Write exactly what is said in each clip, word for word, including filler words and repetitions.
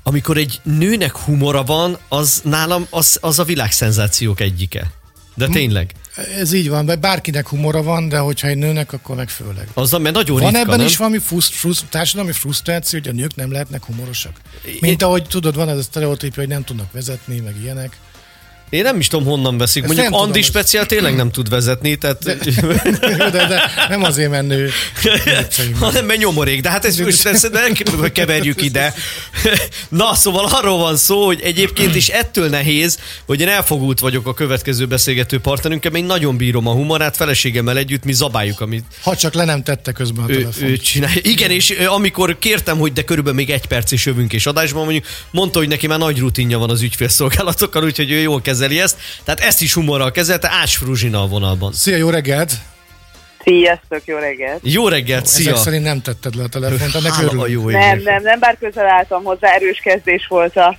amikor egy nőnek humora van, az nálam az, az a világszenzációk egyike. De tényleg. Ez így van, bárkinek humora van, de hogyha egy nőnek, akkor meg főleg. Azzal, mert nagyon van ritka, ebben nem? is valami frusz, frusz, társadalmi frusztráció, hogy a nők nem lehetnek humorosak. Mint ahogy tudod, van ez a sztereotípia, hogy nem tudnak vezetni, meg ilyenek. Én nem is tudom, honnan veszik. Ezt Mondjuk Andi tudom, speciál ez... tényleg nem tud vezetni, tehát... De, de, de nem azért menő. Hanem mert nyomorék, de hát ezt most ezt nem keverjük ide. Na, szóval arról van szó, hogy egyébként is ettől nehéz, hogy én elfogult vagyok a következő beszélgető partnerünkkel, mert én nagyon bírom a humorát, feleségemmel együtt mi zabáljuk, amit... Ha csak le nem tette közben a telefont. Ő, ő csinálja. Igen, és amikor kértem, hogy de körülbelül még egy perc is jövünk és adásban, mondjuk mondta, hogy neki már nagy rutinja van az ügyfélszolgálatokkal, úgyhogy ő jól kezeli ezt. Tehát ezt is humorral kezelte. Ács Fruzsina a vonalban. Szia, jó reggelt! Sziasztok, jó reggelt! Jó reggelt, szia! Ezek szerint nem tetted le a telefont, ennek örülünk. Nem, nem, nem, bár közel álltam hozzá, erős kezdés volt a...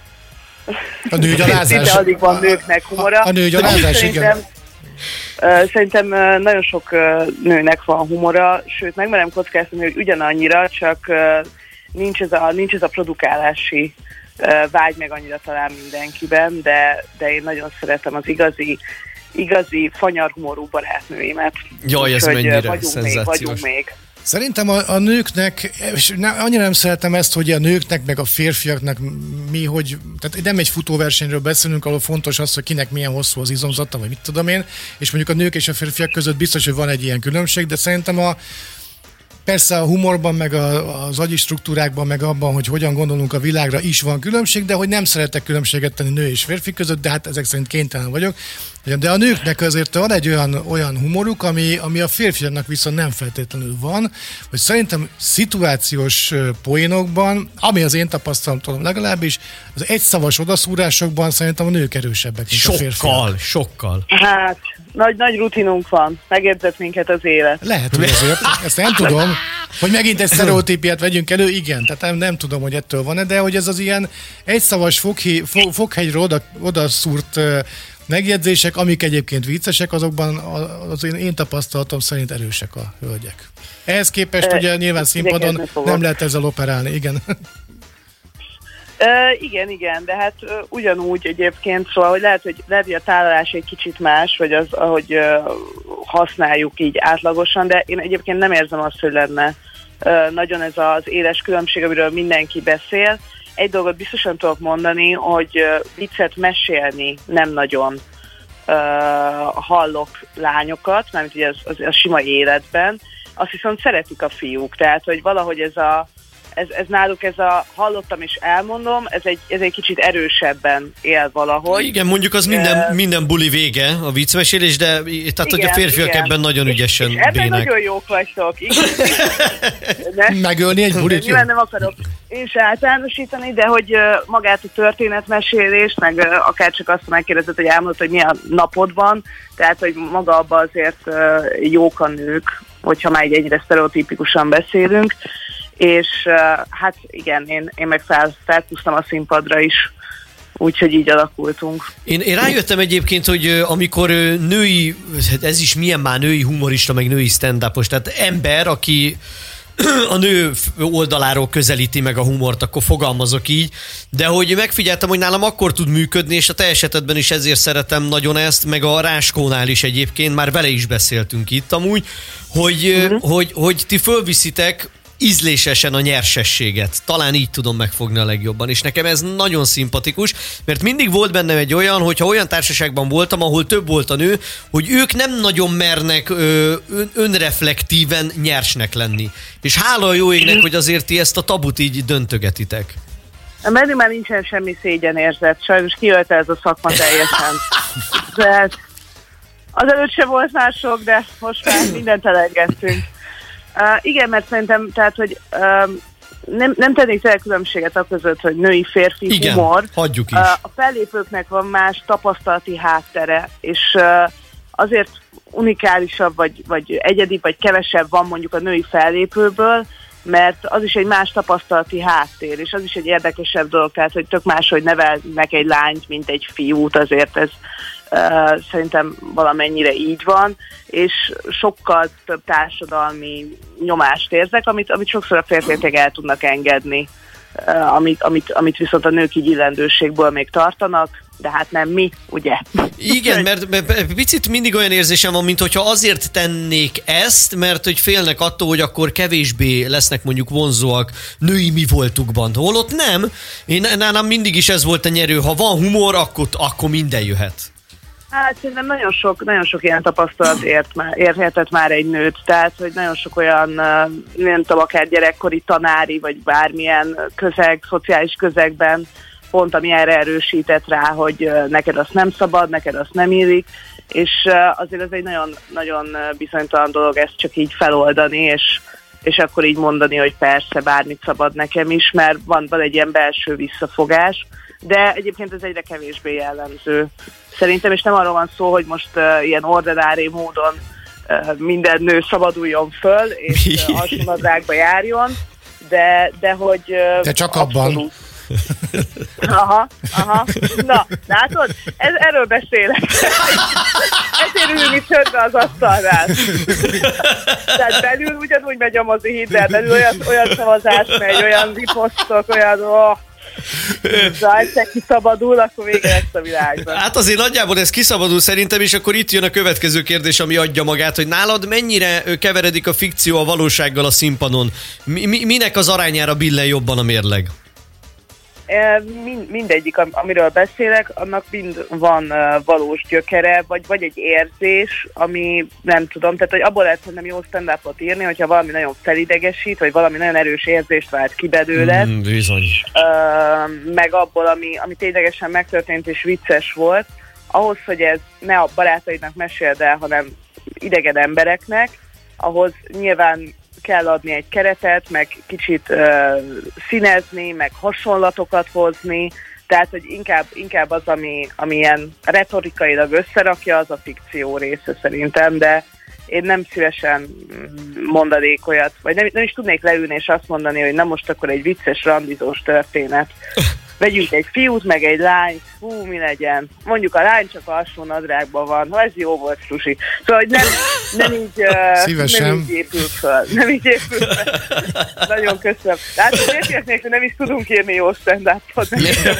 A nőgyalázás. Szinte alig van nőknek humora. A, a nőgyalázás, igen. Uh, szerintem uh, nagyon sok uh, nőnek van humora, sőt, megmerem kockáztatni, hogy ugyanannyira, csak uh, nincs, ez a, nincs ez a produkálási uh, vágy meg annyira talán mindenkiben, de, de én nagyon szeretem az igazi, igazi fanyarhumorú barátnőimet. Jaj, ez hogy, mennyire vagyunk szenzációs. még, vagyunk még. Szerintem a, a nőknek, és ne, annyira nem szeretem ezt, hogy a nőknek, meg a férfiaknak mi, hogy, tehát nem egy futóversenyről beszélünk, ahol fontos az, hogy kinek milyen hosszú az izomzata, vagy mit tudom én, és mondjuk a nők és a férfiak között biztos, hogy van egy ilyen különbség, de szerintem a persze a humorban, meg a, az agyi struktúrákban, meg abban, hogy hogyan gondolunk a világra is van különbség, de hogy nem szeretek különbséget tenni nő és férfi között, de hát ezek szerint kénytelen vagyok. De a nőknek azért van egy olyan, olyan humoruk, ami, ami a férfiaknak viszont nem feltétlenül van, hogy szerintem szituációs poénokban, ami az én tapasztalatom legalábbis, az egyszavas odaszúrásokban szerintem a nők erősebbek, mint sokkal, a férfiak. Sokkal, sokkal. Hát, nagy, nagy rutinunk van. Megérzett minket az élet. Lehet, hogy ezért. Ezt nem tudom, hogy megint egy sztereotípiát vegyünk elő, igen, tehát nem, nem tudom, hogy ettől van-e, de hogy ez az ilyen egyszavas foghi, fog, foghegyre oda, oda szúrt megjegyzések, amik egyébként viccesek, azokban az én, én tapasztalatom szerint erősek a hölgyek. Ehhez képest ugye nyilván színpadon nem lehet ezzel operálni, igen. Uh, igen, igen, de hát uh, ugyanúgy egyébként, szóval hogy lehet, hogy, lehet, hogy a tálalás egy kicsit más, vagy az, ahogy uh, használjuk így átlagosan, de én egyébként nem érzem azt, hogy lenne uh, nagyon ez az éles különbség, amiről mindenki beszél. Egy dolgot biztosan tudok mondani, hogy uh, viccet mesélni nem nagyon uh, hallok lányokat, mármint ugye az, az, az sima életben, azt viszont szeretik a fiúk, tehát hogy valahogy ez a Ez, ez náluk ez a hallottam és elmondom, ez egy, ez egy kicsit erősebben él valahogy. Igen, mondjuk az minden, uh, minden buli vége, a viccmesélés, de tehát igen, hogy a férfiak igen. ebben nagyon ügyesen bének. Ebben bének. nagyon jók vagytok. Megölni egy bulit? Nyilván nem akarok én se általánosítani, de hogy uh, magát a történetmesélést, meg uh, akár csak azt megkérdezett, hogy elmondod, hogy milyen napod van, tehát hogy maga abban azért uh, jók a nők, hogyha már egy ennyire sztereotipikusan beszélünk. És uh, hát igen, én, én meg fel, felkúztam a színpadra is, úgyhogy így alakultunk. Én, én rájöttem egyébként, hogy amikor női, ez is milyen már női humorista, meg női stand-upos, tehát ember, aki a nő oldaláról közelíti meg a humort, akkor fogalmazok így, de hogy megfigyeltem, hogy nálam akkor tud működni, és a te esetedben is ezért szeretem nagyon ezt, meg a Ráskónál is egyébként, már vele is beszéltünk itt amúgy, hogy, uh-huh. hogy, hogy ti fölviszitek ízlésesen a nyersességet. Talán így tudom megfogni a legjobban, és nekem ez nagyon szimpatikus, mert mindig volt bennem egy olyan, hogyha olyan társaságban voltam, ahol több volt a nő, hogy ők nem nagyon mernek ö, ön, önreflektíven nyersnek lenni. És hála a jó égnek, hogy azért ti ezt a tabut így döntögetitek. Menni már nincsen semmi szégyenérzet, sajnos kiölte ez a szakma teljesen. De azelőtt se volt már sok, de most már mindent elengedtünk. Uh, igen, mert szerintem, tehát, hogy uh, nem, nem tennék tényleg különbséget a között, hogy női-férfi igen, humor. hagyjuk is. Uh, a fellépőknek van más tapasztalati háttere, és uh, azért unikálisabb, vagy, vagy egyedi, vagy kevesebb van mondjuk a női fellépőből, mert az is egy más tapasztalati háttér, és az is egy érdekesebb dolog, tehát, hogy tök máshogy nevelnek egy lányt, mint egy fiút, azért ez Uh, szerintem valamennyire így van, és sokkal több társadalmi nyomást érzek, amit, amit sokszor a férfiak el tudnak engedni amit, amit, amit viszont a nők így illendőségből még tartanak, de hát nem mi, ugye? Igen, mert, mert picit mindig olyan érzésem van, mintha azért tennék ezt, mert hogy félnek attól, hogy akkor kevésbé lesznek mondjuk vonzóak női mi voltukban. Holott nem. Én, nálam mindig is ez volt a nyerő. Ha van humor, akkor, akkor minden jöhet. Hát szerintem nagyon sok, nagyon sok ilyen tapasztalat ért már, érhetett már egy nőt, tehát hogy nagyon sok olyan, nem tudom, akár gyerekkori tanári, vagy bármilyen közeg, szociális közegben, pont ami erre erősített rá, hogy neked azt nem szabad, neked azt nem illik, és azért ez egy nagyon, nagyon bizonytalan dolog ezt csak így feloldani, és, és akkor így mondani, hogy persze, bármit szabad nekem is, mert van, van egy ilyen belső visszafogás, de egyébként ez egyre kevésbé jellemző szerintem, és nem arról van szó, hogy most uh, ilyen ordinári módon uh, minden nő szabaduljon föl, és uh, alsónadrágba járjon, de, de hogy... Uh, de csak abban. Abszolút. Aha, aha. Na, látod? Ez, erről beszélek. Ezért ülünk itt csöndbe az asztalnál. Tehát belül ugyanúgy megy a mozi híd, de belül olyan, olyan szavazás megy, olyan riposztok, olyan... Oh. Ha egyszer kiszabadul, akkor vége lesz a világban. Hát azért nagyjából ez kiszabadul szerintem, és akkor itt jön a következő kérdés, ami adja magát, hogy nálad mennyire keveredik a fikció a valósággal a színpadon? Mi, mi, minek az arányára billen jobban a mérleg? Mind, mindegyik, amiről beszélek, annak mind van uh, valós gyökere, vagy, vagy egy érzés, ami nem tudom, tehát hogy abból lehet nem jó stand-upot írni, hogyha valami nagyon felidegesít, vagy valami nagyon erős érzést vált ki belőle. Mm, bizony. Uh, meg abból, ami, ami ténylegesen megtörtént és vicces volt, ahhoz, hogy ez ne a barátaidnak meséld el, hanem idegen embereknek, ahhoz nyilván kell adni egy keretet, meg kicsit uh, színezni, meg hasonlatokat hozni, tehát, hogy inkább, inkább az, ami, ami ilyen retorikailag összerakja, az a fikció része szerintem, de én nem szívesen mondanék olyat, vagy nem, nem is tudnék leülni és azt mondani, hogy na most akkor egy vicces randizós történet. Vegyünk egy fiút, meg egy lányt, hú, mi legyen. Mondjuk a lány csak alsó nadrágban van, ha ez jó volt, Susi. Szóval, hogy nem, nem, így, uh, nem így épül föl. Nem így épül föl. Nagyon köszönöm. Hát férfiak nélkül nem is tudunk írni jó stand-upot.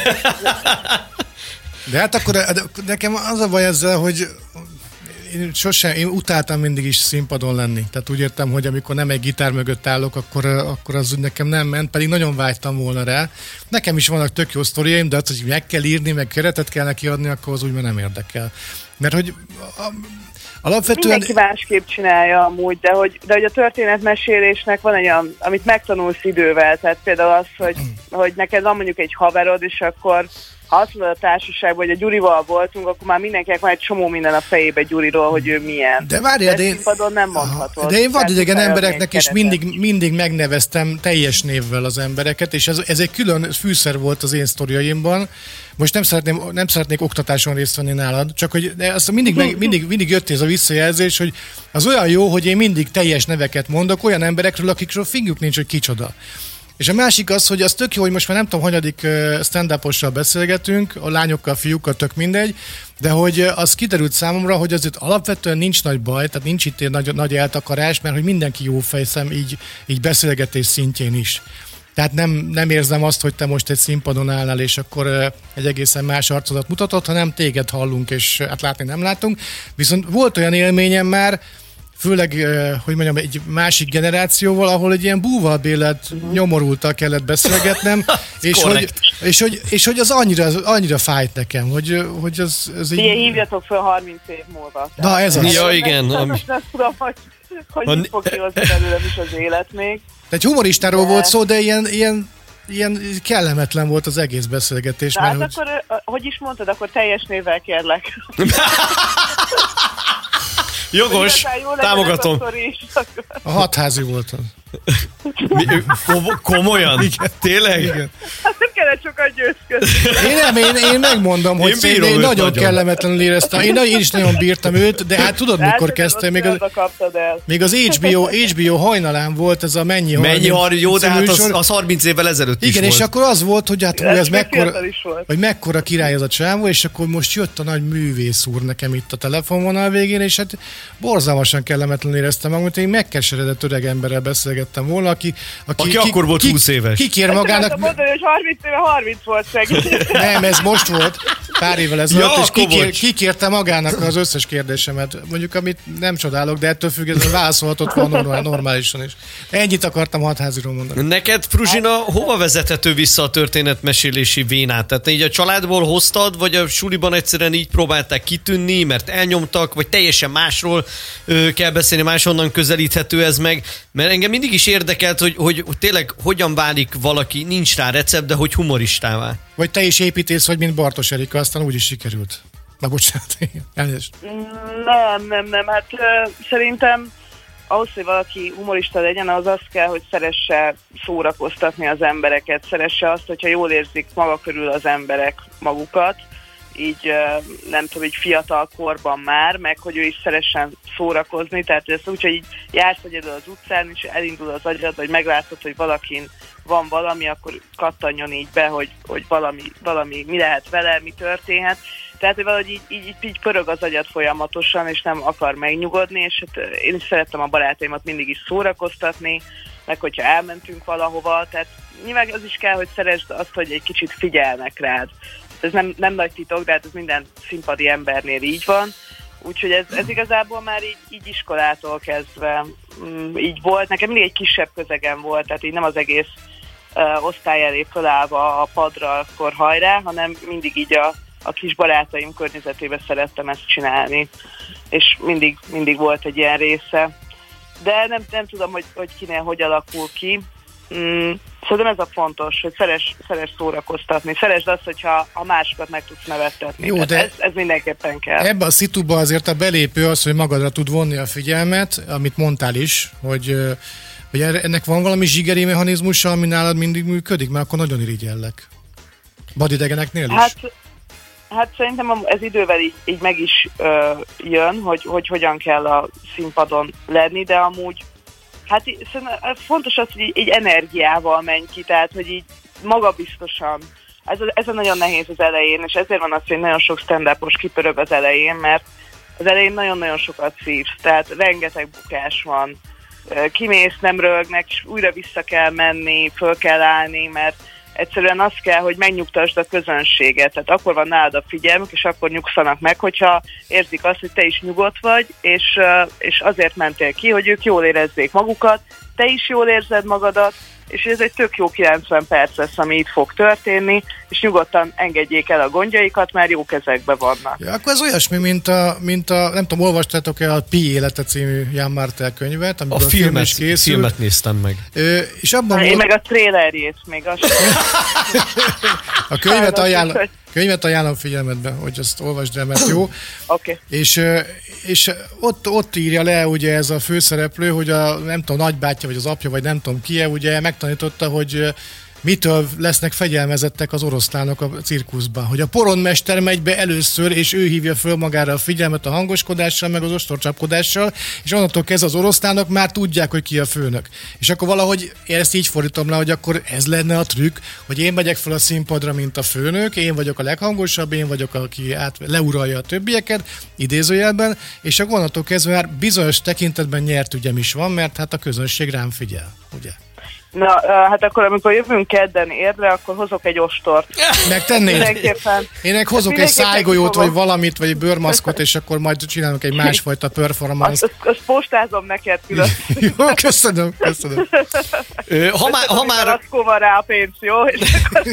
De hát akkor nekem az a baj ezzel, hogy én sosem, én utáltam mindig is színpadon lenni. Tehát úgy értem, hogy amikor nem egy gitár mögött állok, akkor, akkor az úgy nekem nem ment, pedig nagyon vágytam volna rá. Nekem is vannak tök jó sztoriaim, de az, hogy meg kell írni, meg keretet kell neki adni, akkor az úgy már nem érdekel. Mert hogy alapvetően... Mindenki másképp csinálja amúgy, de hogy, de hogy a történetmesélésnek van egy olyan, amit megtanulsz idővel. Tehát például az, hogy, hogy neked van mondjuk egy haverod, és akkor ha azt mondod a társaságban, hogy a Gyurival voltunk, akkor már mindenkinek van egy csomó minden a fejébe Gyuriról, hogy ő milyen. De várjál, de, én, nem mondhatod. de én vadidegen embereknek is mindig, mindig megneveztem teljes névvel az embereket, és ez, ez egy külön fűszer volt az én sztoriaimban. Most nem, szeretném, nem szeretnék oktatáson részt venni nálad, csak hogy de azt mindig, meg, mindig, mindig jött ez a visszajelzés, hogy az olyan jó, hogy én mindig teljes neveket mondok olyan emberekről, akikről fingjuk nincs, hogy kicsoda. És a másik az, hogy az tök jó, hogy most már nem tudom, hanyadik stand-upossal beszélgetünk, a lányokkal, fiúkkal, tök mindegy, de hogy az kiderült számomra, hogy azért alapvetően nincs nagy baj, tehát nincs itt egy nagy, nagy eltakarás, mert hogy mindenki jó fejszem így, így beszélgetés szintjén is. Tehát nem, nem érzem azt, hogy te most egy színpadon állnál, és akkor egy egészen más arcodat mutatod, hanem téged hallunk, és hát látni nem látunk. Viszont volt olyan élményem már, főleg, hogy mondjam, egy másik generációval, ahol egy ilyen búvalbélet uh-huh. nyomorultal kellett beszélgetnem, és, hogy, és, hogy, és hogy az annyira, annyira fájt nekem, hogy, hogy az... az így... Ilyen hívjatok föl harminc év múlva. Na ez az. Ja, igen. Nem, nem, nem tudom, hogy, hogy a... mit fog kihozni belőlem is az élet még. Tehát humoristáról de... volt szó, de ilyen, ilyen, ilyen kellemetlen volt az egész beszélgetés. De mert hát hogy... akkor, hogy is mondtad, akkor teljes névvel kérlek. Jogos, támogatom. A hatházi volt az. Mi, kom- komolyan? Igen. Tényleg? Igen. Hát nem kellett sokat sokat győzködni. Én nem, én, én megmondom, hogy én, én nagyon, nagyon kellemetlenül éreztem. Én, én is nagyon bírtam őt, de hát tudod, de mikor kezdtem, még, a, még az há bé o, há bé o hajnalán volt ez a Mennyi harminc. Mennyi harminc, jó, de hát az, az harminc évvel ezelőtt igen, is és volt. akkor az volt, hogy hát hú, ez mekkora, vagy mekkora király az a csávó, és akkor most jött a nagy művész úr nekem itt a telefonvonal végén, és hát borzalmasan kellemetlenül éreztem magam, hogy én megkeseredett öreg emberrel beszélgettem volna, aki, aki, aki ki, akkor volt ki, húsz éves. Kikér magának... Mondani, hogy harminc éve harminc volt szegény. Nem, ez most volt, pár évvel ezelőtt, ja, és kikér, kikérte magának az összes kérdésemet. Mondjuk, amit nem csodálok, de ettől függetlenül válaszolhatott volna normálisan is. Ennyit akartam hatháziról mondani. Neked, Fruzsina, hova vezethető vissza a történetmesélési vénát? Tehát így a családból hoztad, vagy a suliban egyszerűen így próbálták kitűnni, mert elnyomtak, vagy teljesen másról ö, kell beszélni, máshonnan közelíthető ez meg? Mert engem mindig is érdekelt, hogy, hogy, hogy tényleg hogyan válik valaki, nincs rá recept, de hogy humoristává. Vagy te is építész, vagy mint Bartos Erika, aztán úgy is sikerült. Na bocsánat, elnézést. Nem, nem, nem, hát uh, szerintem ahhoz, hogy valaki humorista legyen, az azt kell, hogy szeresse szórakoztatni az embereket, szeresse azt, hogyha jól érzik maga körül az emberek magukat, így nem tudom, így fiatal korban már, meg hogy ő is szeressen szórakozni, tehát ez úgy, hogy így jársz egyedül az utcán, és elindul az agyad, vagy meglátod, hogy valakin van valami, akkor kattanjon így be, hogy, hogy valami, valami, mi lehet vele, mi történhet. Tehát, hogy valahogy így, így, így pörög az agyad folyamatosan, és nem akar megnyugodni, és hát én is szerettem a barátaimat mindig is szórakoztatni, meg hogyha elmentünk valahova, tehát nyilván az is kell, hogy szeresd azt, hogy egy kicsit figyelnek rád. Ez nem, nem nagy titok, de hát ez minden színpadi embernél így van. Úgyhogy ez, ez igazából már így, így iskolától kezdve mm, így volt. Nekem mindig egy kisebb közegem volt, tehát így nem az egész uh, osztály elé fölállva a padra, akkor hajrá, hanem mindig így a, a kis barátaim környezetében szerettem ezt csinálni. És mindig, mindig volt egy ilyen része. De nem, nem tudom, hogy, hogy kinél hogy alakul ki. Mm, szerintem ez a fontos, hogy szeres, szeres szórakoztatni. Szeresd azt, hogyha a másokat meg tudsz nevettetni. Jó, de ez, ez mindenképpen kell. Ebbe a szituba azért a belépő az, hogy magadra tud vonni a figyelmet, amit mondtál is, hogy, hogy ennek van valami zsigeri mechanizmusa, ami nálad mindig működik, mert akkor nagyon irigyellek. Vadidegeneknél is? Hát, hát szerintem ez idővel így, így meg is ö, jön, hogy, hogy hogyan kell a színpadon lenni, de amúgy hát fontos az, hogy így energiával menj ki, tehát, hogy így magabiztosan. Ez, ez a nagyon nehéz az elején, és ezért van az, hogy nagyon sok stand-upos kipörög az elején, mert az elején nagyon-nagyon sokat szívsz, tehát rengeteg bukás van. Kimész, nem rögnek, és újra vissza kell menni, föl kell állni, mert egyszerűen az kell, hogy megnyugtasd a közönséget, tehát akkor van nálad a figyelmük, és akkor nyugszanak meg, hogyha érzik azt, hogy te is nyugodt vagy, és, és azért mentél ki, hogy ők jól érezzék magukat, te is jól érzed magadat, és ez egy tök jó kilencven perc lesz, ami itt fog történni, és nyugodtan engedjék el a gondjaikat, mert jó kezekben vannak. Ja, akkor ez olyasmi, mint a, mint a nem tudom, olvastátok-e a Pi élete című Jan Martel könyvet, a, a filmet, is készül. Filmet néztem meg. Ö, és abban Én volt... meg a trailerjét még azt A könyvet ajánlom, könyvet ajánlom figyelmetbe, hogy azt olvasd el, mert jó. Okay. És, és ott, ott írja le ugye ez a főszereplő, hogy a nem tudom, nagybátyja, vagy az apja, vagy nem tudom ki, ugye megtanította, hogy mitől lesznek fegyelmezettek az oroszlánok a cirkuszban. Hogy a poronmester megy be először, és ő hívja föl magára a figyelmet a hangoskodással, meg az ostorcsapkodással, és onnantól kezdve az oroszlánok már tudják, hogy ki a főnök. És akkor valahogy én ezt így fordítom le, hogy akkor ez lenne a trükk, hogy én megyek fel a színpadra, mint a főnök, én vagyok a leghangosabb, én vagyok, aki át leuralja a többieket, idézőjelben, és akkor onnantól kezdve már bizonyos tekintetben nyert ügyem is van, mert hát a közönség rám figyel, ugye? Na, hát akkor amikor jövünk kedden érre, akkor hozok egy ostort. Megtennéd? Mindenképpen. Én meg hozok egy szájgolyót, vagy valamit, vagy egy bőrmaszkot, és akkor majd csinálunk egy másfajta performance-t. Azt, azt postázom neked külön. Jó, köszönöm, köszönöm. Ha már... Ha már... Rackó van rá a pénz, jó? És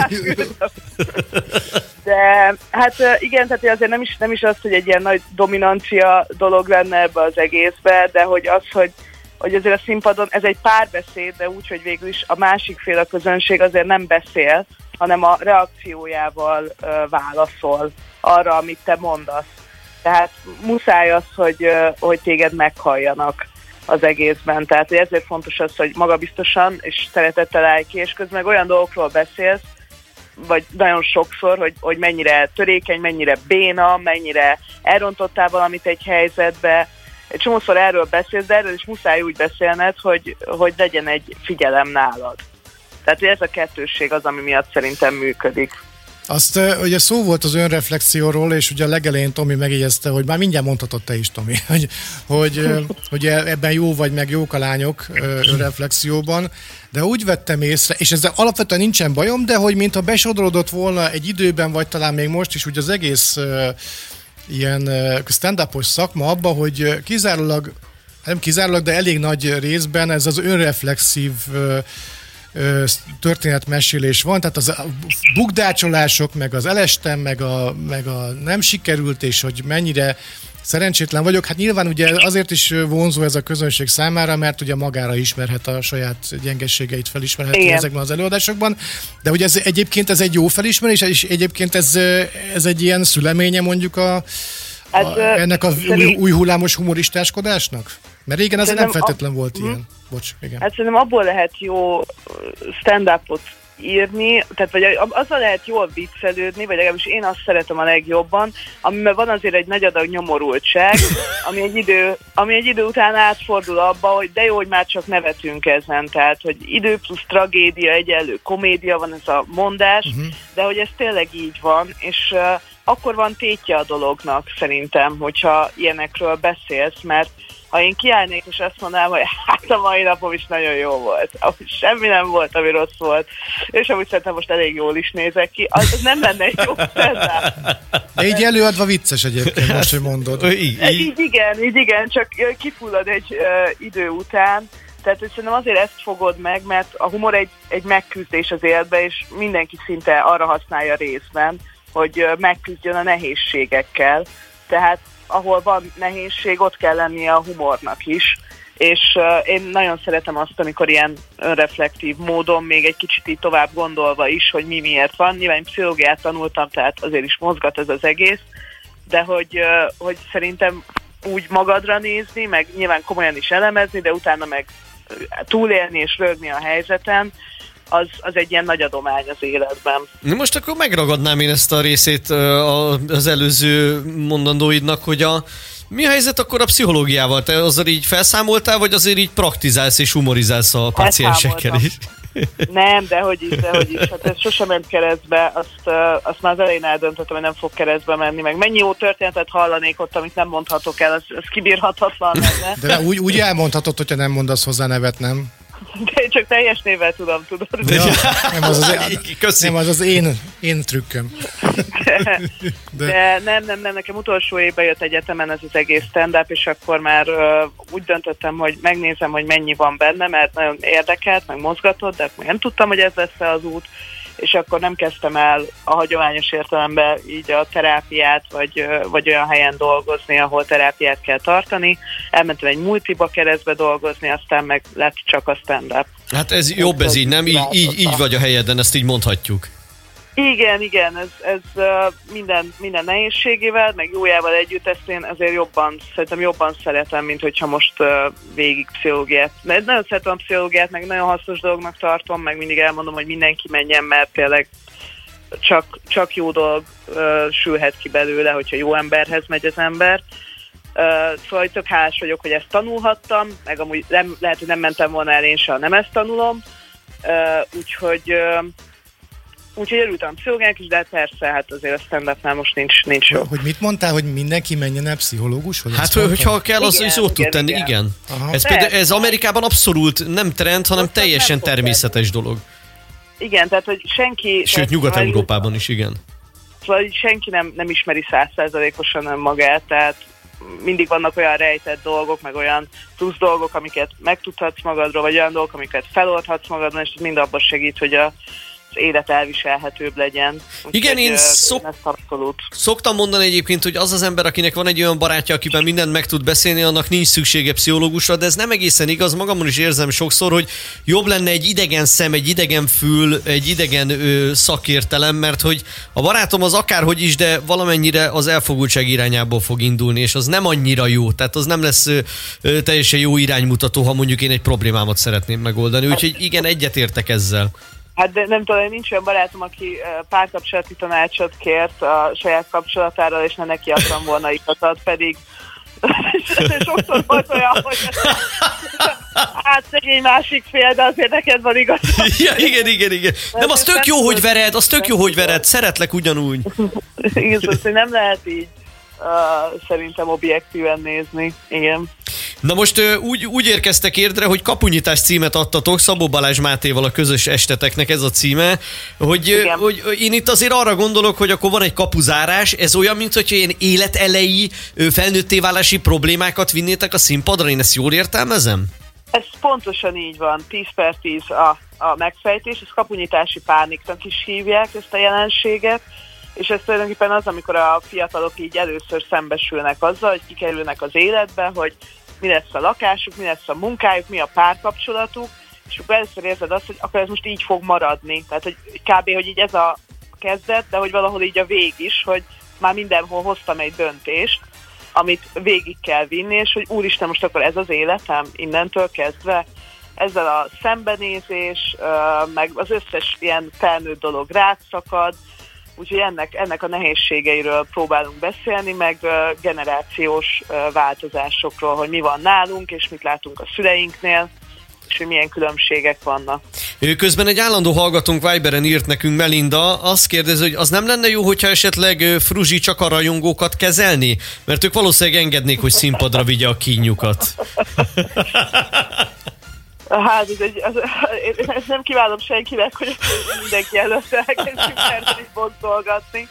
de hát igen, tehát azért nem is, nem is az, hogy egy ilyen nagy dominancia dolog lenne ebbe az egészbe, de hogy az, hogy hogy azért a színpadon ez egy párbeszéd, de úgy, hogy végül is a másik fél, a közönség azért nem beszél, hanem a reakciójával uh, válaszol arra, amit te mondasz. Tehát muszáj az, hogy, uh, hogy téged meghalljanak az egészben. Tehát ezért fontos az, hogy magabiztosan és szeretettel állj ki, és közben meg olyan dolgokról beszélsz, vagy nagyon sokszor, hogy, hogy mennyire törékeny, mennyire béna, mennyire elrontottál valamit egy helyzetbe. Egy csomószor erről beszélsz, de erről is muszáj úgy beszélned, hogy, hogy legyen egy figyelem nálad. Tehát ez a kettősség az, ami miatt szerintem működik. Azt ugye szó volt az önreflexióról, és ugye a legelején Tomi megjegyezte, hogy már mindjárt mondhatod te is, Tomi, hogy, hogy, hogy ebben jó vagy, meg jók a lányok önreflexióban, de úgy vettem észre, és ezzel alapvetően nincsen bajom, de hogy mintha besodródott volna egy időben, vagy talán még most is, úgy az egész uh, ilyen uh, stand-upos szakma abba, hogy kizárólag, nem kizárólag, de elég nagy részben ez az önreflexív uh, történetmesélés van, tehát az bukdácsolások, meg az elestem, meg a, meg a nem sikerült, és hogy mennyire szerencsétlen vagyok. Hát nyilván ugye azért is vonzó ez a közönség számára, mert ugye magára ismerhet, a saját gyengességeit felismerheti Igen. ezekben az előadásokban, de ugye ez egyébként ez egy jó felismerés, és egyébként ez, ez egy ilyen szüleménye mondjuk a, hát, a, ennek a új, új hullámos humoristáskodásnak? Mert régen azért nem feltétlen a... volt ilyen. Bocs, igen. Hát szerintem abból lehet jó stand-upot írni, tehát vagy azzal lehet jól viccelődni, vagy legalábbis én azt szeretem a legjobban, amiben van azért egy nagy adag nyomorultság, ami egy idő, ami egy idő után átfordul abba, hogy de jó, hogy már csak nevetünk ezen, tehát hogy idő plusz tragédia egyenlő komédia, van ez a mondás, uh-huh. de hogy ez tényleg így van, és uh, akkor van tétje a dolognak szerintem, hogyha ilyenekről beszélsz, mert ha én kiállnék, és azt mondanám, hogy hát a mai napom is nagyon jó volt, ahogy semmi nem volt, ami rossz volt, és amúgy szerintem most elég jól is nézek ki, az, az nem lenne egy jó stand-up. De így előadva vicces egyébként, most, hogy mondod. Így, így igen, így igen, csak kifullad egy uh, idő után, tehát hogy szerintem azért ezt fogod meg, mert a humor egy, egy megküzdés az életben, és mindenki szinte arra használja részben, hogy uh, megküzdjön a nehézségekkel, tehát ahol van nehézség, ott kell lennie a humornak is, és uh, én nagyon szeretem azt, amikor ilyen önreflektív módon, még egy kicsit így tovább gondolva is, hogy mi miért van. Nyilván pszichológiát tanultam, tehát azért is mozgat ez az egész, de hogy, uh, hogy szerintem úgy magadra nézni, meg nyilván komolyan is elemezni, de utána meg túlélni és rögni a helyzeten, Az, az egy ilyen nagy adomány az életben. Most akkor megragadnám én ezt a részét az előző mondandóidnak, hogy a, mi a helyzet akkor a pszichológiával? Te azzal így felszámoltál, vagy azért így praktizálsz és humorizálsz a paciensekkel is? Nem, dehogy is, dehogy is. Hát ez sosem ment keresztbe, azt, azt már az elején eldöntöttem, hogy nem fog keresztbe menni, meg mennyi jó történetet hallanék ott, amit nem mondhatok el, az, az kibírhatatlan lenne. De úgy, úgy elmondhatod, hogyha nem mondasz hozzá nevet, nem? De én csak teljes névvel tudom, tudod. Ja, nem, az az, nem, az az én, én trükköm. De, de. de nem, nem, nem, nekem utolsó évben jött egyetemen ez az egész stand-up, és akkor már uh, úgy döntöttem, hogy megnézem, hogy mennyi van benne, mert nagyon érdekelt, meg mozgatott, de nem tudtam, hogy ez lesz az út, és akkor nem kezdtem el a hagyományos értelemben így a terápiát, vagy, vagy olyan helyen dolgozni, ahol terápiát kell tartani. Elmentem egy multiba keresztbe dolgozni, aztán meg lett csak a stand-up. Hát ez jobb, ez így, nem? Így, így, így vagy a helyeden, ezt így mondhatjuk. Igen, igen, ez, ez minden, minden nehézségével, meg jójával együtt ezt én azért jobban, szerintem jobban szeretem, mint hogyha most végig pszichológiát. Mert nagyon szeretem a pszichológiát, meg nagyon hasznos dolognak tartom, meg mindig elmondom, hogy mindenki menjen, mert tényleg csak, csak jó dolog sülhet ki belőle, hogyha jó emberhez megy az ember. Szóval tök hálás vagyok, hogy ezt tanulhattam, meg amúgy nem, lehet, hogy nem mentem volna el én sem, nem ezt tanulom. Úgyhogy Úgyhogy örültem pszichológiának is, de persze, hát azért a stand-upnál most nincs, nincs jó. Hogy mit mondtál, hogy mindenki menjen el pszichológushoz? Hát, hogyha kell, az is jót tud tenni, igen. igen. Ez, például, ez Amerikában abszolút nem trend, hanem most teljesen természetes dolog. Igen, tehát, hogy senki... Sőt, Nyugat-Európában is, igen. Szóval senki nem, nem ismeri százszázalékosan önmagát, tehát mindig vannak olyan rejtett dolgok, meg olyan plusz dolgok, amiket megtudhatsz magadról, vagy olyan dolgok, amiket feloldhatsz magadról, és mind abban segít, hogy a élet elviselhetőbb legyen. Úgy igen, én szok... szoktam mondani egyébként, hogy az az ember, akinek van egy olyan barátja, akiben mindent meg tud beszélni, annak nincs szüksége pszichológusra, de ez nem egészen igaz. Magamon is érzem sokszor, hogy jobb lenne egy idegen szem, egy idegen fül, egy idegen ö, szakértelem, mert hogy a barátom az akárhogy is, de valamennyire az elfogultság irányából fog indulni, és az nem annyira jó. Tehát az nem lesz ö, ö, teljesen jó iránymutató, ha mondjuk én egy problémámat szeretném megoldani. Úgyhogy igen, egyetértek ezzel. Hát de nem tudom, nincs olyan barátom, aki párkapcsolati tanácsot kért a saját kapcsolatáról, és ne neki adtam volna igatat, pedig sokszor volt olyan, hogy hát szegény másik fél, de azért neked van igaz. Ja, igen, igen, igen. Nem, az tök jó, hogy vered, az tök jó, hogy vered, szeretlek ugyanúgy. Igen, szóval nem lehet így uh, szerintem objektíven nézni, igen. Na most úgy, úgy érkeztek érdre, hogy kapunyítás címet adtatok Szabó Balázs Mátéval a közös esteteknek, ez a címe, hogy, hogy én itt azért arra gondolok, hogy akkor van egy kapuzárás, ez olyan, mint hogyha ilyen életelejé felnőtté válási problémákat vinnétek a színpadra, én ezt jól értelmezem? Ez pontosan így van, tíz per tíz a, a megfejtés, ez kapunyítási pániknak is hívják ezt a jelenséget, és ez tulajdonképpen az, amikor a fiatalok így először szembesülnek azzal, hogy kikerülnek az életbe, hogy mi lesz a lakásuk, mi lesz a munkájuk, mi a párkapcsolatuk, és akkor először érzed azt, hogy akkor ez most így fog maradni. Tehát, hogy kb. Hogy így ez a kezdet, de hogy valahol így a vég is, hogy már mindenhol hoztam egy döntést, amit végig kell vinni, és hogy úristen, most akkor ez az életem innentől kezdve. Ezzel a szembenézés, meg az összes ilyen felnőtt dolog rátszakad, úgyhogy ennek, ennek a nehézségeiről próbálunk beszélni, meg uh, generációs uh, változásokról, hogy mi van nálunk, és mit látunk a szüleinknél, és hogy milyen különbségek vannak. Közben egy állandó hallgatónk Viberen írt nekünk, Melinda, azt kérdezi, hogy az nem lenne jó, hogyha esetleg Fruzsi csak a rajongókat kezelni? Mert ők valószínűleg engednék, hogy színpadra vigye a kínjukat. Hát, ez, egy, az, ez nem kívánom senkinek, hogy mindenki előtt elkezdjük erről bontolgatni.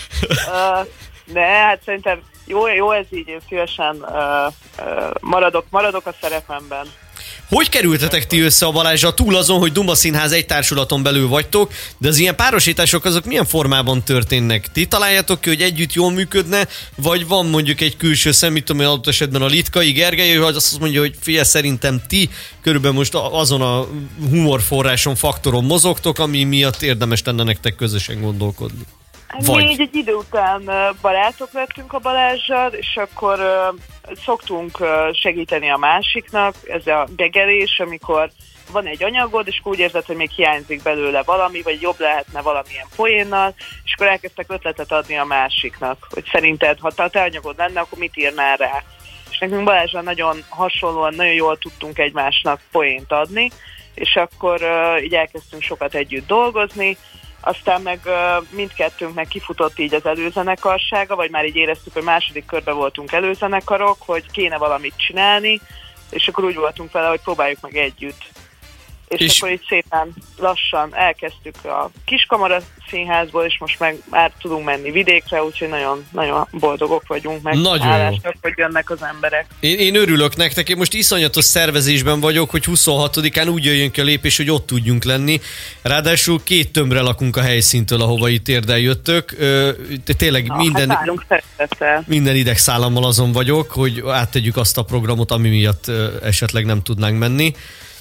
Uh, ne, hát szerintem jó, jó ez így, én szívesen uh, uh, maradok, maradok a szerepemben. Hogy kerültetek ti össze a Balázsra? Túl azon, hogy Duma Színház egy társulaton belül vagytok, de az ilyen párosítások azok milyen formában történnek? Ti találjátok ki, hogy együtt jól működne, vagy van mondjuk egy külső szem, mit tudom, adott esetben a Litkai Gergely, hogy azt mondja, hogy figyelj, szerintem ti körülbelül most azon a humorforráson, faktoron mozogtok, ami miatt érdemes lenne nektek közösen gondolkodni. Vagy. Mi így egy idő után barátok lettünk a Balázsral, és akkor uh, szoktunk uh, segíteni a másiknak, ez a gegelés, amikor van egy anyagod, és úgy érzed, hogy még hiányzik belőle valami, vagy jobb lehetne valamilyen poénnal, és akkor elkezdtek ötletet adni a másiknak, hogy szerinted, ha te anyagod lenne, akkor mit írnál rá. És nekünk Balázsral nagyon hasonlóan, nagyon jól tudtunk egymásnak poént adni, és akkor uh, így elkezdtünk sokat együtt dolgozni, aztán meg uh, mindkettőnknek kifutott így az előzenekarsága, vagy már így éreztük, hogy második körben voltunk előzenekarok, hogy kéne valamit csinálni, és akkor úgy voltunk vele, hogy próbáljuk meg együtt. És, és akkor így szépen lassan elkezdtük a Kiskamara Színházból, és most meg már tudunk menni vidékre, úgyhogy nagyon, nagyon boldogok vagyunk, meg állásnak, hogy jönnek az emberek. Én, én örülök nektek, én most iszonyatos szervezésben vagyok, hogy huszonhatodikán úgy jöjjön ki a lépés, hogy ott tudjunk lenni. Ráadásul két tömbre lakunk a helyszíntől, ahova itt érden jöttök. Tényleg Na, minden, hát minden idegszállammal azon vagyok, hogy áttegyük azt a programot, ami miatt esetleg nem tudnánk menni.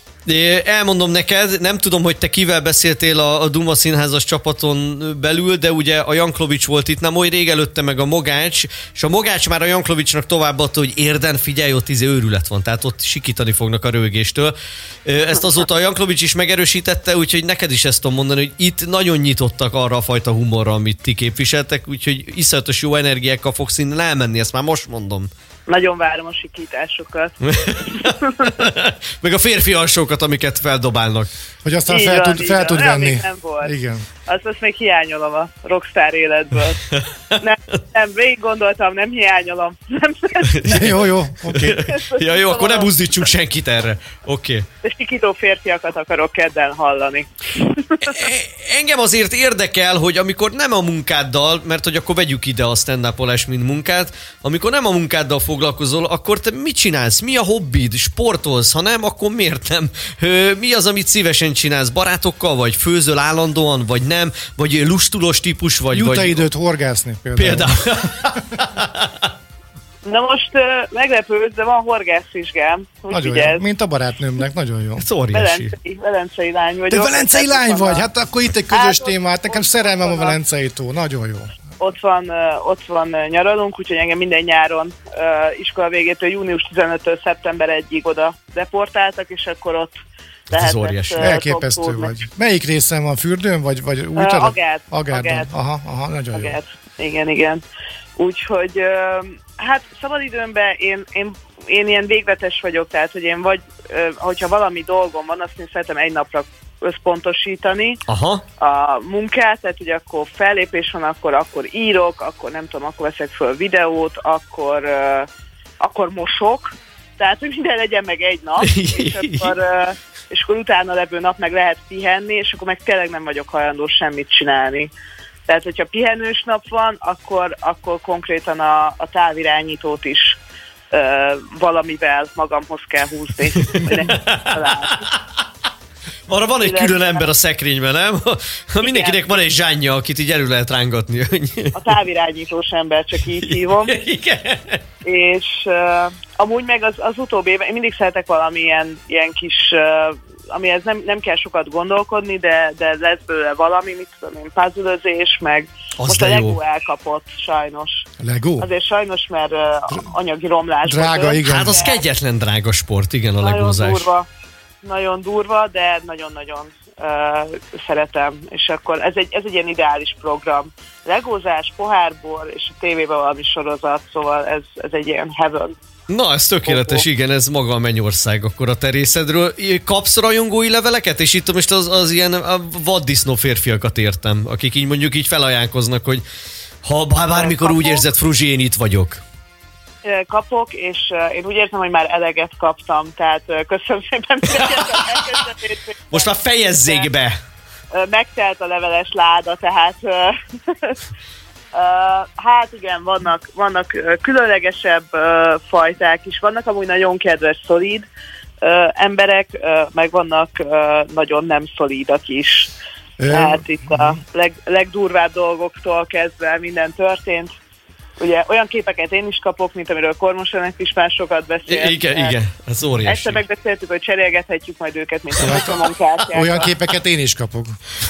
Elmondom neked, nem tudom, hogy te kivel beszéltél a, a Duma Színházas csapaton belül, de ugye a Janklovics volt itt nem oly rég, előtte meg a Mogács, és a Mogács már a Janklovicsnak továbbadta, hogy Érden, figyelj, ott izé őrület van, tehát ott sikítani fognak a rögéstől. Ezt azóta a Janklovics is megerősítette, úgyhogy neked is ezt tudom mondani, hogy itt nagyon nyitottak arra a fajta humorra, amit ti képviseltek, úgyhogy iszonyatos jó energiákkal fogsz innen elmenni, ezt már most mondom. Nagyon várom a sikításokat. Meg a férfi alsókat, amiket feldobálnak. Hogy aztán így fel, van, tud, fel tud venni. Nem volt. Igen. Azt, azt még hiányolom a rockstar életből. Nem, nem, végig gondoltam, nem hiányolom. Nem jó, jó, oké. Okay. Ja, jó, akkor ne buzdítsunk senkit erre. Oké. Okay. De sikító férfiakat akarok kedden hallani. Engem azért érdekel, hogy amikor nem a munkáddal, mert hogy akkor vegyük ide a stand-upolás, mint munkát, amikor nem a munkáddal foglalkozol, akkor te mit csinálsz? Mi a hobbid? Sportolsz? Ha nem, akkor miért nem? Mi az, amit szívesen csinálsz? Barátokkal? Vagy főzöl állandóan? Vagy nem? Vagy lustulos típus? Vagy, Jut-e vagy... időt horgászni például? Például. Na most uh, meglepődsz, de van horgászvizsgám. Nagyon jó, mint a barátnőmnek, nagyon jó. Ez óriási. Velencei, velencei lány vagyok. Te velencei lány vagy? Hát akkor itt egy közös hát, téma, hát nekem ott, szerelmem ott a Velencei tó, nagyon jó. Ott van, uh, ott van uh, nyaralunk, úgyhogy engem minden nyáron uh, iskola végétől június tizenötödikétől szeptember egyedikéig oda deportáltak, és akkor ott Ez óriási. Elképesztő vagy. Melyik részen van? Fürdőn, vagy, vagy úgy? Uh, Agárd. Agárdon. Aha, aha, nagyon Agárd. Jó. Igen, igen. Úgyhogy, uh, hát szabadidőmben én, én, én ilyen végletes vagyok, tehát, hogy én vagy, uh, hogyha valami dolgom van, azt én szeretem egy napra összpontosítani Aha. a munkát, tehát hogy akkor fellépés van, akkor, akkor írok, akkor nem tudom, akkor veszek föl videót, akkor, uh, akkor mosok, tehát hogy minden legyen meg egy nap, és akkor, uh, és akkor utána levő nap meg lehet pihenni, és akkor meg tényleg nem vagyok hajlandó semmit csinálni. Tehát, hogyha pihenős nap van, akkor, akkor konkrétan a, a távirányítót is uh, valamivel magamhoz kell húzni. Arra van egy külön ember a szekrényben, nem? Ha mindenkinek van egy zsánja, akit így elő lehet rángatni. A távirányítós ember, csak így hívom. Igen. És uh, amúgy meg az, az utóbbi évben, én mindig szeretek valami ilyen, ilyen kis, uh, amihez nem, nem kell sokat gondolkodni, de, de lesz belőle valami, mit tudom én, puzzle-özés, meg az most a Lego elkapott, sajnos. Lego? Azért sajnos, mert uh, anyagi romlás. Drága, igen. Hát az kegyetlen drága sport, igen, a nagyon legózás. Durva, nagyon durva, de nagyon-nagyon uh, szeretem. És akkor ez egy, ez egy ilyen ideális program. Legózás, pohárból, és a tévében valami sorozat, szóval ez, ez egy ilyen heaven. Na, ez tökéletes, igen, ez maga a mennyország akkor a terészedről. Kapsz rajongói leveleket? És itt most az, az ilyen vaddisznó férfiakat értem, akik így mondjuk így felajánlkoznak, hogy ha bármikor úgy érzed, Fruzsi, én itt vagyok. Kapok, és én úgy érzem, hogy már eleget kaptam, tehát köszönöm szépen. Most már fejezzék be! Megtelt a leveles láda, tehát Uh, hát igen, vannak, vannak uh, különlegesebb uh, fajták is, vannak amúgy nagyon kedves, szolíd uh, emberek, uh, meg vannak uh, nagyon nem szolídak is. Tehát itt a leg, legdurvább dolgoktól kezdve minden történt. Ugye olyan képeket én is kapok, mint amiről Kormosenek is már sokat beszélt. Igen, igen, ez óriási. Egyszer megbeszéltük, hogy cserélgethetjük majd őket, mint a Pokémon-kártyákat. Olyan képeket én is kapok.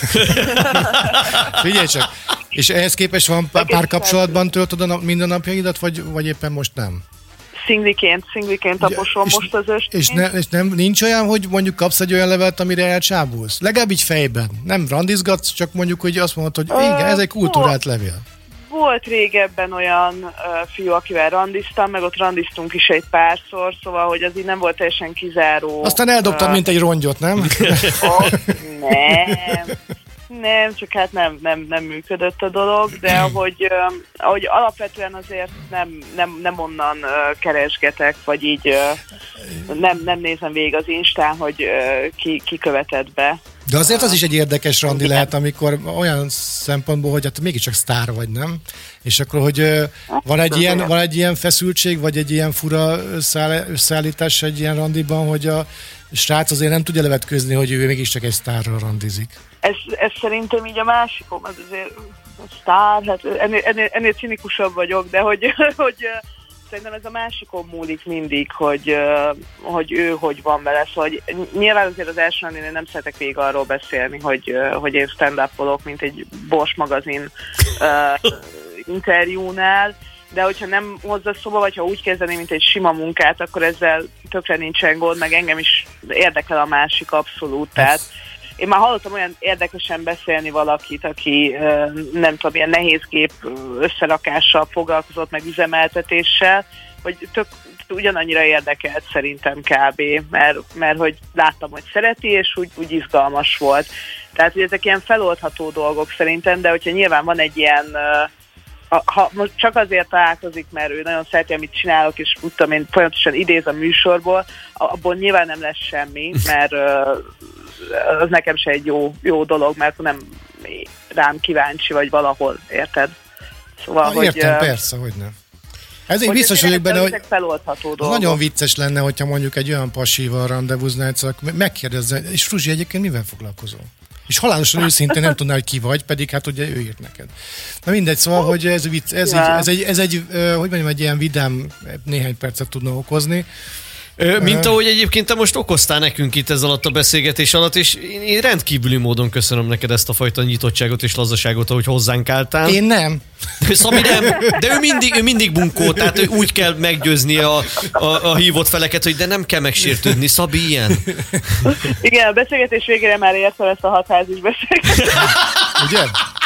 Figyelj csak, és ehhez képest van pár kapcsolatban töltöd a mindennapjaidat, vagy, vagy éppen most nem? Szingliként, szingliként taposom és, most az öst. És, ne, és nem, nincs olyan, hogy mondjuk kapsz egy olyan levelet, amire elcsábulsz? Legalább így fejben. Nem randizgatsz, csak mondjuk, hogy azt mondod, hogy igen, ez egy kultúrált levél. Volt régebben olyan uh, fiú, akivel randiztam, meg ott randiztunk is egy párszor, szóval, hogy az így nem volt teljesen kizáró. Aztán eldobtad, uh, mint egy rongyot, nem? Oh, nem. Nem, csak hát nem, nem, nem működött a dolog, de ahogy, uh, ahogy alapvetően azért nem, nem, nem onnan uh, keresgetek, vagy így uh, nem, nem nézem végig az Instán, hogy uh, ki, ki követett be. De azért az is egy érdekes randi lehet, amikor olyan szempontból, hogy hát mégiscsak sztár vagy, nem? És akkor, hogy uh, van, egy ilyen, van egy ilyen feszültség, vagy egy ilyen fura összeállítás egy ilyen randiban, hogy a srác azért nem tudja levetkőzni, hogy ő mégiscsak egy sztárral randizik. Ez, ez szerintem így a másikom, az azért sztár, hát ennél, ennél, ennél cinikusabb vagyok, de hogy, hogy szerintem ez a másikon múlik mindig, hogy, hogy ő hogy van vele, szóval hogy nyilván azért az első ennél nem szeretek végig arról beszélni, hogy, hogy én stand-upolok, mint egy Bors magazin uh, interjúnál, de hogyha nem hozza szóba, vagy ha úgy kezdeni, mint egy sima munkát, akkor ezzel tökre nincsen gond, meg engem is érdekel a másik abszolút, tehát én már hallottam olyan érdekesen beszélni valakit, aki nem tudom, ilyen nehézgép összerakással foglalkozott, meg üzemeltetéssel, hogy tök ugyanannyira érdekelt szerintem kb. Mert, mert hogy láttam, hogy szereti, és úgy, úgy izgalmas volt. Tehát, hogy ezek ilyen feloldható dolgok szerintem, de hogyha nyilván van egy ilyen, ha most csak azért találkozik, mert ő nagyon szereti, amit csinálok, és tudom én folyamatosan idéz a műsorból, abból nyilván nem lesz semmi, mert az nekem se egy jó, jó dolog, mert nem rám kíváncsi, vagy valahol, érted? Szóval, ha, hogy, értem, persze, hogy nem. Ezért biztos vagyok benne, hogy az nagyon vicces lenne, hogyha mondjuk egy olyan passíval randevúznál, egyszer megkérdezze, és Fruzsi, egyébként mivel foglalkozol? És halálosan őszintén nem tudná, hogy ki vagy, pedig hát ugye ő írt neked. Na mindegy, szóval, hogy ez, vicc, ez, egy, ez, egy, ez egy, hogy mondjam, egy ilyen vidám néhány percet tudna okozni, Ö, mint ahogy egyébként te most okoztál nekünk itt ez alatt a beszélgetés alatt, és én, én rendkívüli módon köszönöm neked ezt a fajta nyitottságot és lazaságot, ahogy hozzánk álltál. Én nem. Szabi nem, de ő mindig, ő mindig bunkó, tehát ő úgy kell meggyőzni a, a, a hívott feleket, hogy de nem kell megsértődni. Szabi ilyen. Igen, a beszélgetés végére már értem ezt a hatházis beszélgetést. Ugye?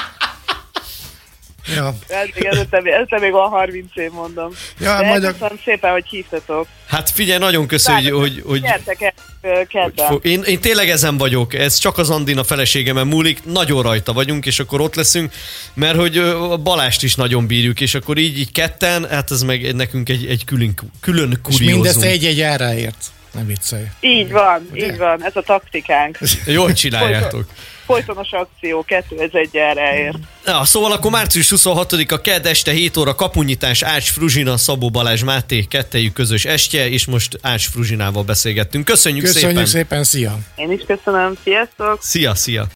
Ja. Előtte, előtte még van harminc év, mondom. Ja, de majd a... köszönöm szépen, hogy hívtatok. Hát figyelj, nagyon köszönjük, hogy... hogy, hogy... Gyertek el, kedden. Én, én tényleg ezen vagyok, ez csak az Andina feleségemen múlik, nagyon rajta vagyunk, és akkor ott leszünk, mert hogy a Balást is nagyon bírjuk, és akkor így, így ketten, hát ez meg nekünk egy, egy külön, külön kuriózum. És mindezt egy-egy áráért. Nem viccelj. Így van, ugye? Így van, ez a taktikánk. Jól csináljátok. Folytonos akció, kettő ez egy áráért. Na, szóval akkor március huszonhatodika kedd este hét óra kapunyítás Ács Fruzsina, Szabó Balázs Máté, kettejük közös estje, és most Ács Fruzsinával beszélgettünk. Köszönjük, Köszönjük szépen! szépen, szia! Én is köszönöm, sziasztok! Szia, szia!